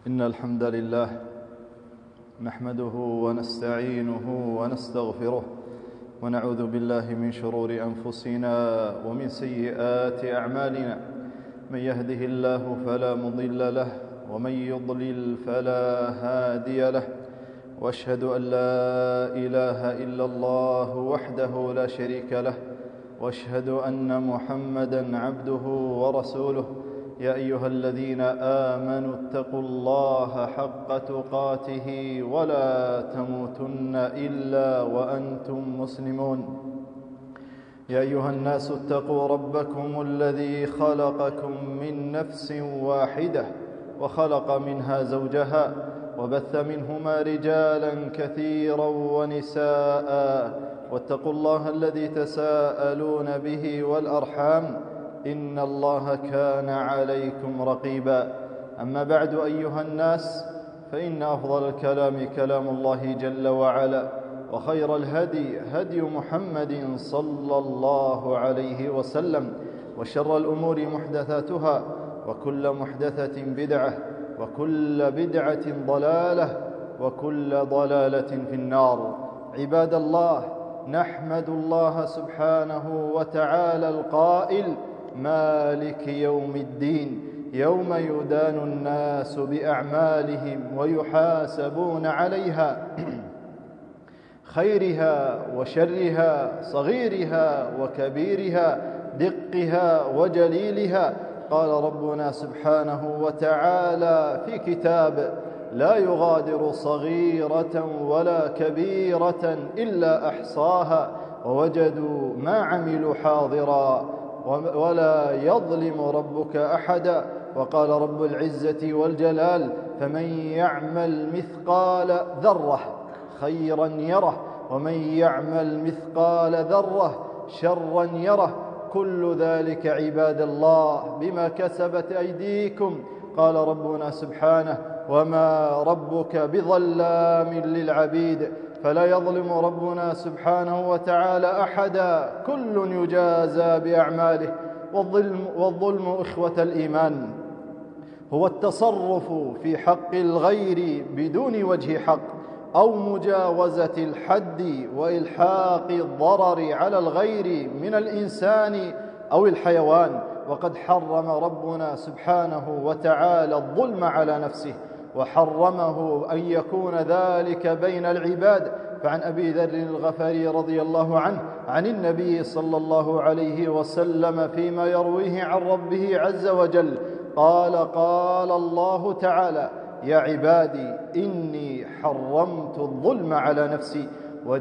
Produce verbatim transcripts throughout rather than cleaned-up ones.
إن الحمد لله نحمده ونستعينه ونستغفره ونعوذ بالله من شرور أنفسنا ومن سيئات أعمالنا. من يهده الله فلا مضل له ومن يضلل فلا هادي له، وأشهد أن لا إله إلا الله وحده لا شريك له، وأشهد أن محمدًا عبده ورسوله. يا أيها الذين آمنوا اتقوا الله حق تقاته ولا تموتن إلا وأنتم مسلمون. يا أيها الناس اتقوا ربكم الذي خلقكم من نفس واحدة وخلق منها زوجها وبث منهما رجالا كثيرا ونساء، واتقوا الله الذي تساءلون به والأرحام إن الله كان عليكم رقيبا. أما بعد أيها الناس، فإن أفضل الكلام كلام الله جل وعلا، وخير الهدي هدي محمد صلى الله عليه وسلم، وشر الأمور محدثاتها، وكل محدثة بدعة، وكل بدعة ضلالة، وكل ضلالة في النار. عباد الله، نحمد الله سبحانه وتعالى القائل: مالك يوم الدين، يوم يدان الناس بأعمالهم ويحاسبون عليها، خيرها وشرها، صغيرها وكبيرها، دقها وجليلها. قال ربنا سبحانه وتعالى في كتاب: لا يغادر صغيرة ولا كبيرة إلا أحصاها ووجدوا ما عملوا حاضرا ولا يظلم ربك أحدا. وقال رب العزة والجلال: فمن يعمل مثقال ذرة خيرا يره، ومن يعمل مثقال ذرة شرا يره. كل ذلك عباد الله بما كسبت أيديكم. قال ربنا سبحانه: وما ربك بظلام للعبيد. فلا يظلم ربنا سبحانه وتعالى أحدا، كل يجازى بأعماله. والظلم, والظلم إخوة الإيمان هو التصرف في حق الغير بدون وجه حق، أو مجاوزة الحد وإلحاق الضرر على الغير من الإنسان أو الحيوان. وقد حرم ربنا سبحانه وتعالى الظلم على نفسه، وحرمه أن يكون ذلك بين العباد. فعن أبي ذر الغفاري رضي الله عنه عن النبي صلى الله عليه وسلم فيما يرويه عن ربه عز وجل قال: قال الله تعالى: يا عبادي إني حرمت الظلم على نفسي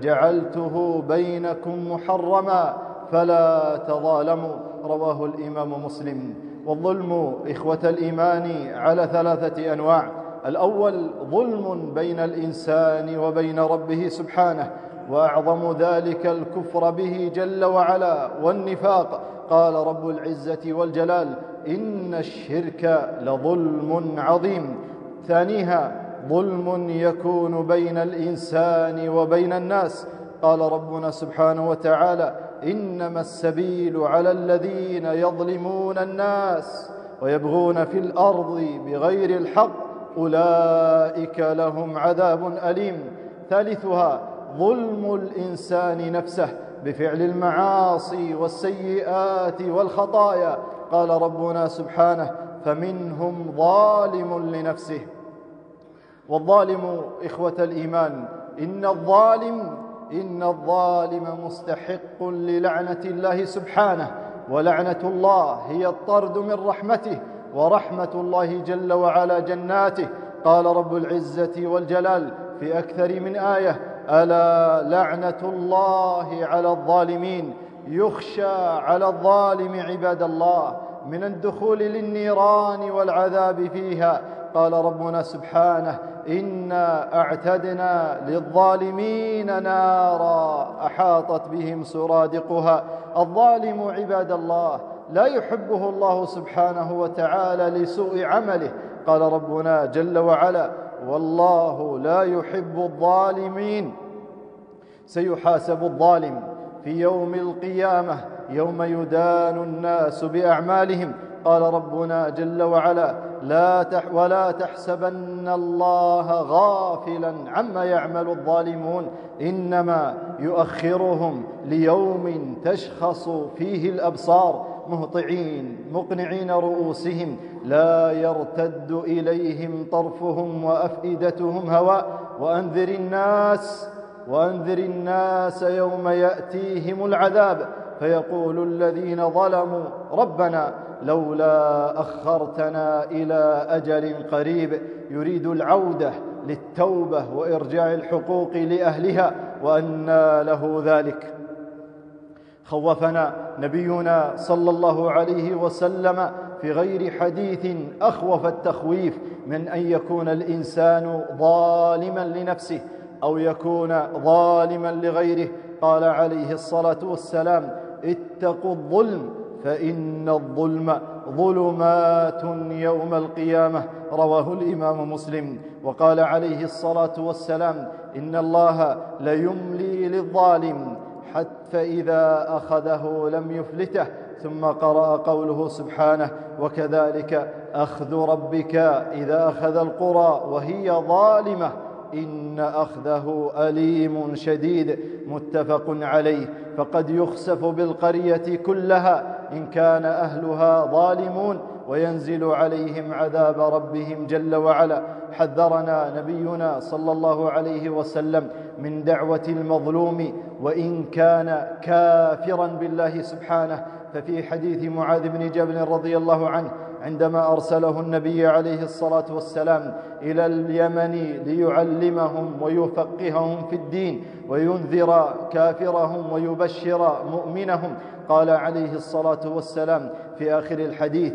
وجعلته بينكم محرما فلا تظالموا. رواه الإمام مسلم. والظلم إخوة الإيمان على ثلاثة أنواع: الأول ظلم بين الإنسان وبين ربه سبحانه، وأعظم ذلك الكفر به جل وعلا والنفاق. قال رب العزة والجلال: إن الشرك لظلم عظيم. ثانيها ظلم يكون بين الإنسان وبين الناس. قال ربنا سبحانه وتعالى: إنما السبيل على الذين يظلمون الناس ويبغون في الأرض بغير الحق أولئك لهم عذاب أليم. ثالثها ظلم الإنسان نفسه بفعل المعاصي والسيئات والخطايا. قال ربنا سبحانه: فمنهم ظالم لنفسه. والظالم إخوة الإيمان إن الظالم إن الظالم مستحق للعنة الله سبحانه، ولعنة الله هي الطرد من رحمته، ورحمة الله جل وعلا جناته. قال رب العزة والجلال في أكثر من آية: ألا لعنة الله على الظالمين. يخشى على الظالم عباد الله من الدخول للنيران والعذاب فيها. قال ربنا سبحانه: إنا أعتدنا للظالمين نارا أحاطت بهم سرادقها. الظالم عباد الله لا يحبه الله سبحانه وتعالى لسوء عمله. قال ربنا جل وعلا: والله لا يحب الظالمين. سيحاسب الظالم في يوم القيامة يوم يدان الناس بأعمالهم. قال ربنا جل وعلا: لا تح ولا تحسبن الله غافلا عما يعمل الظالمون إنما يؤخرهم ليوم تشخص فيه الأبصار مهطعين مقنعين رؤوسهم لا يرتد إليهم طرفهم وأفئدتهم هواء وأنذر الناس وأنذر الناس يوم يأتيهم العذاب فيقول الذين ظلموا ربنا لولا أخرتنا إلى أجل قريب، يريد العودة للتوبة وإرجاع الحقوق لأهلها، وأنى له ذلك. خوفنا نبينا صلى الله عليه وسلم في غير حديث أخوف التخويف من أن يكون الإنسان ظالما لنفسه أو يكون ظالما لغيره. قال عليه الصلاة والسلام: اتقوا الظلم فإن الظلم ظلمات يوم القيامة، رواه الإمام مسلم. وقال عليه الصلاة والسلام: إن الله ليملي للظالم حتى فإذا أخذه لم يفلته. ثم قرأ قوله سبحانه: وكذلك أخذ ربك إذا أخذ القرى وهي ظالمة إن أخذه أليم شديد، متفق عليه. فقد يخسف بالقرية كلها إن كان أهلها ظالمون وينزل عليهم عذاب ربهم جل وعلا. حذرنا نبينا صلى الله عليه وسلم من دعوة المظلوم وإن كان كافرا بالله سبحانه. ففي حديث معاذ بن جبل رضي الله عنه عندما أرسله النبي عليه الصلاة والسلام إلى اليمن ليعلمهم ويفقههم في الدين وينذر كافرهم ويبشر مؤمنهم، قال عليه الصلاة والسلام في آخر الحديث: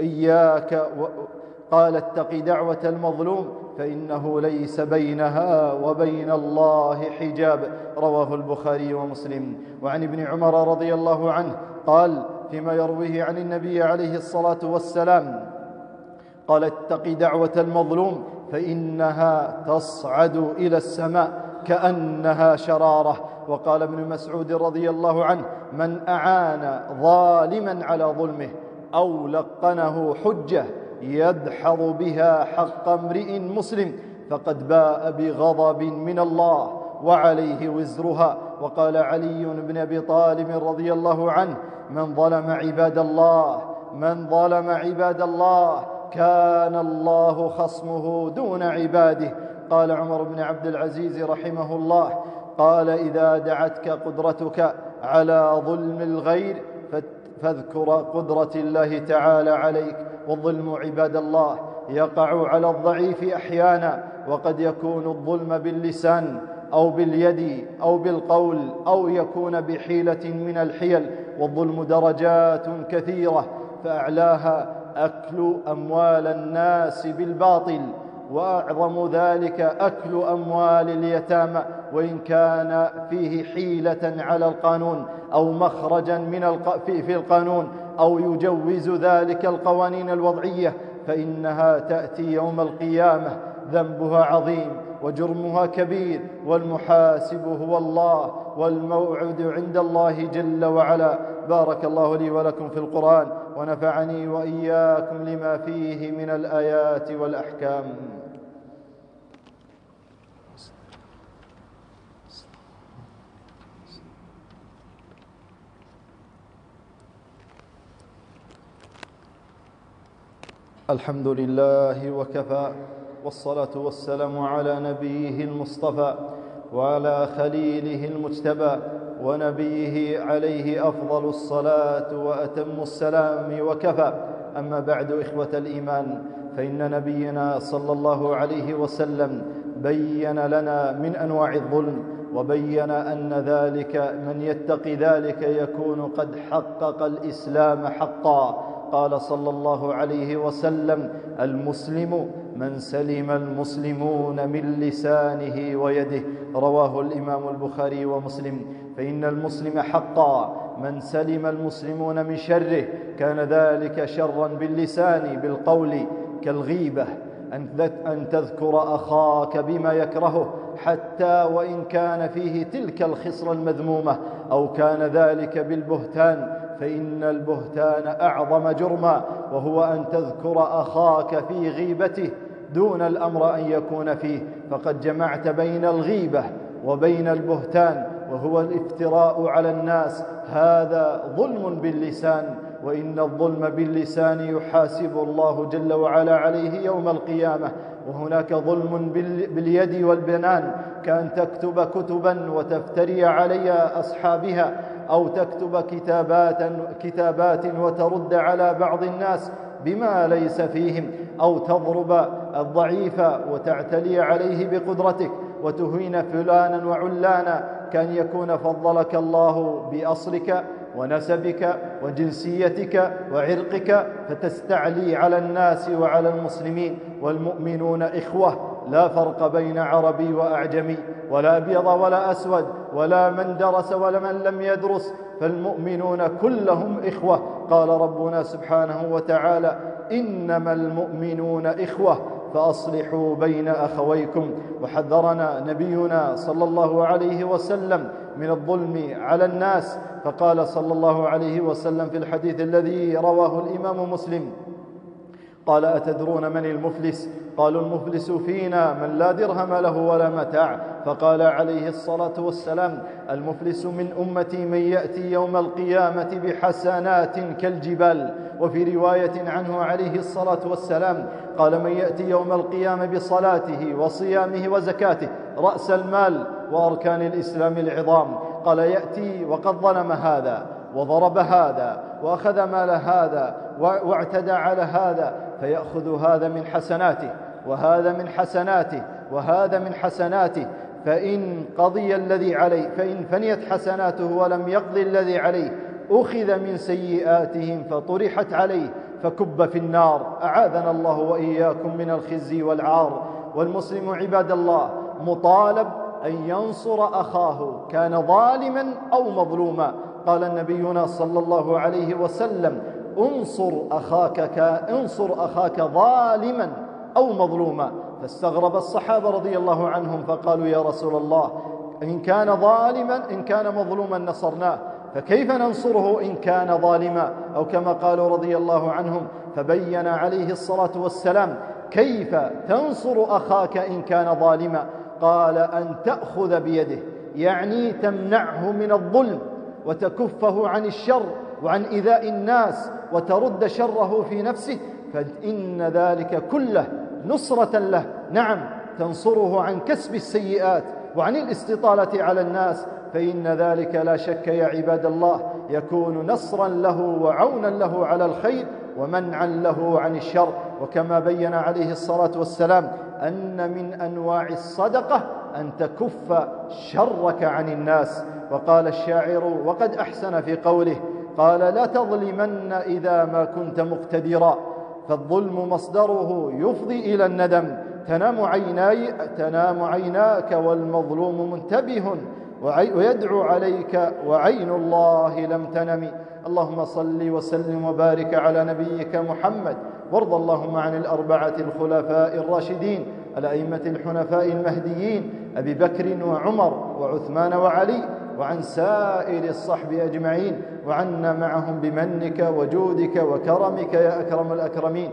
وإياك و... قال: اتق دعوة المظلوم فإنه ليس بينها وبين الله حجاب، رواه البخاري ومسلم. وعن ابن عمر رضي الله عنه قال فيما يرويه عن النبي عليه الصلاة والسلام قال: اتق دعوة المظلوم فإنها تصعد إلى السماء كأنها شرارة. وقال ابن مسعود رضي الله عنه: من أعان ظالما على ظلمه أو لقنه حجة يدحض بها حق امرئ مسلم فقد باء بغضب من الله وعليه وزرها. وقال علي بن أبي طالب رضي الله عنه: من ظلم عباد الله من ظلم عباد الله كان الله خصمه دون عباده. قال عمر بن عبد العزيز رحمه الله: قال: إذا دعتك قدرتك على ظلم الغير فاذكر قدرة الله تعالى عليك. والظلم عباد الله يقع على الضعيف أحيانا، وقد يكون الظلم باللسان أو باليد أو بالقول أو يكون بحيلة من الحيل. والظلم درجات كثيرة، فأعلاها أكل أموال الناس بالباطل، وأعظم ذلك أكل أموال اليتامى وإن كان فيه حيلة على القانون أو مخرجا من الق... في القانون أو يجوز ذلك القوانين الوضعية، فإنها تأتي يوم القيامة ذنبها عظيم وجرمها كبير، والمحاسب هو الله والموعد عند الله جل وعلا. بارك الله لي ولكم في القرآن ونفعني وإياكم لما فيه من الآيات والأحكام. الحمد لله وكفى، والصلاة والسلام على نبيه المصطفى وعلى خليله المجتبى ونبيه عليه أفضل الصلاة وأتم السلام وكفى. أما بعد، إخوة الإيمان، فإن نبينا صلى الله عليه وسلم بين لنا من أنواع الظلم، وبين أن ذلك من يتق ذلك يكون قد حقق الإسلام حقا. قال صلى الله عليه وسلم: المسلم من سلم المسلمون من لسانه ويده، رواه الإمام البخاري ومسلم. فإن المسلم حقا من سلم المسلمون من شره، كان ذلك شرا باللسان بالقول كالغيبة، أن تذكر أخاك بما يكرهه حتى وإن كان فيه تلك الخصلة المذمومة، أو كان ذلك بالبهتان فإن البهتان أعظم جرما، وهو أن تذكر أخاك في غيبته دون الأمر أن يكون فيه، فقد جمعت بين الغيبة وبين البهتان، وهو الافتراء على الناس. هذا ظلم باللسان، وإن الظلم باللسان يحاسب الله جل وعلا عليه يوم القيامة. وهناك ظلم باليد والبنان، كأن تكتب كتبا وتفتري علي أصحابها، أو تكتب كتابات, كتابات وترد على بعض الناس بما ليس فيهم، أو تضرب الضعيف وتعتلي عليه بقدرتك وتهين فلانا وعلانا، كأن يكون فضلك الله بأصلك ونسبك وجنسيتك وعرقك فتستعلي على الناس وعلى المسلمين. والمؤمنون إخوة، لا فرق بين عربي وأعجمي، ولا أبيض ولا أسود، ولا من درس ولا من لم يدرس، فالمؤمنون كلهم إخوة. قال ربنا سبحانه وتعالى: إنما المؤمنون إخوة فأصلحوا بين أخويكم. وحذرنا نبينا صلى الله عليه وسلم من الظلم على الناس، فقال صلى الله عليه وسلم في الحديث الذي رواه الإمام مسلم قال: أتدرون من المفلس؟ قالوا: المفلس فينا من لا درهم له ولا متاع. فقال عليه الصلاة والسلام: المفلس من أمتي من يأتي يوم القيامة بحسنات كالجبال. وفي رواية عنه عليه الصلاة والسلام قال: من يأتي يوم القيامة بصلاته وصيامه وزكاته، رأس المال وأركان الإسلام العظام. قال: يأتي وقد ظلم هذا وضرب هذا وأخذ مال هذا واعتدى على هذا، فيأخذ هذا من حسناته وهذا من حسناته وهذا من حسناته، فإن قضي الذي عليه فإن فنيت حسناته ولم يقضي الذي عليه أخذ من سيئاتهم فطرحت عليه فكب في النار. أعاذنا الله وإياكم من الخزي والعار. والمسلم عباد الله مطالب أن ينصر أخاه كان ظالما أو مظلوما. قال نبينا صلى الله عليه وسلم: انصر أخاك, انصر أخاك ظالما أو مظلوما. فاستغرب الصحابة رضي الله عنهم فقالوا: يا رسول الله، إن كان ظالما إن كان مظلوما نصرناه، فكيف ننصره إن كان ظالما؟ أو كما قالوا رضي الله عنهم. فبين عليه الصلاة والسلام كيف تنصر أخاك إن كان ظالما. قال: أن تأخذ بيده، يعني تمنعه من الظلم وتكفه عن الشر وعن إيذاء الناس وترد شره في نفسه، فإن ذلك كله نصرة له. نعم، تنصره عن كسب السيئات وعن الاستطالة على الناس، فإن ذلك لا شك يا عباد الله يكون نصرا له وعونا له على الخير ومنعا له عن الشر. وكما بين عليه الصلاة والسلام أن من أنواع الصدقة أن تكف شرك عن الناس. وقال الشاعر وقد أحسن في قوله، قال: لا تظلمن إذا ما كنت مقتدرا، فالظلم مصدره يفضي إلى الندم. تنام عيناي تنام عيناك والمظلوم منتبه، ويدعو عليك وعين الله لم تنم. اللهم صل وسلم وبارك على نبيك محمد، وارض اللهم عن الأربعة الخلفاء الراشدين الأئمة الحنفاء المهديين أبي بكر وعمر وعثمان وعلي، وعن سائر الصحب أجمعين، وعنا معهم بمنك وجودك وكرمك يا أكرم الأكرمين.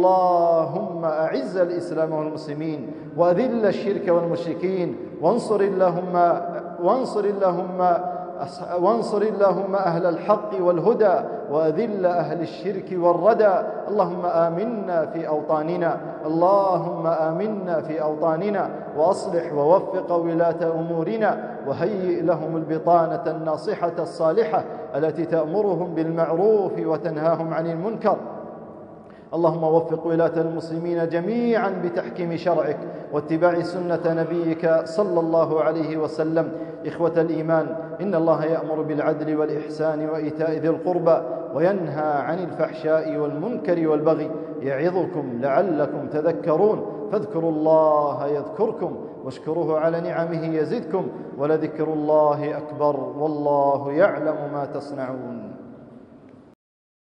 اللهم أعز الإسلام والمسلمين، وأذل الشرك والمشركين، وانصر اللهم وانصر اللهم وانصر اللهم أهل الحق والهدى، وأذل أهل الشرك والردى. اللهم آمنا في أوطاننا اللهم آمنا في أوطاننا وأصلح ووفق ولاة أمورنا، وهيئ لهم البطانة الناصحة الصالحة التي تأمرهم بالمعروف وتنهاهم عن المنكر. اللهم وفق ولاة المسلمين جميعا بتحكيم شرعك واتباع سنة نبيك صلى الله عليه وسلم. إخوة الإيمان، إن الله يأمر بالعدل والإحسان وإيتاء ذي القربى، وينهى عن الفحشاء والمنكر والبغي، يعظكم لعلكم تذكرون. فاذكروا الله يذكركم، واشكروه على نعمه يزدكم، ولذكر الله أكبر، والله يعلم ما تصنعون.